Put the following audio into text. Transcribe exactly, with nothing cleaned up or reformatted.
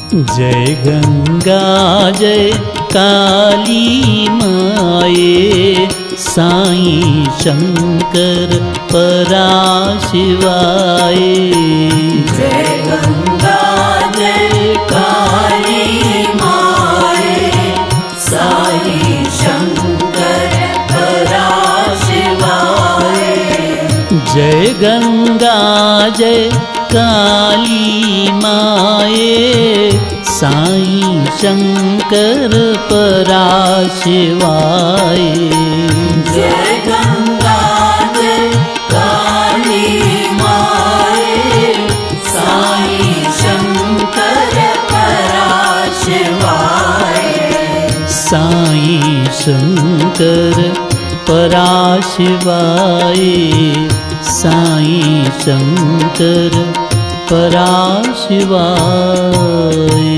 जय गंगा जय काली माए, साईं शंकर पराशिवाए। जय गंगा जय काली माए, साईं शंकर पराशिवाए। जय गंगा जय काली माए, साईं शंकर पराशिवाए। जय गंगा जय काली माए, साईं शंकर पराशिवाए। साईं शंकर पराशिवाए, साईं शंकर पराशिवाए।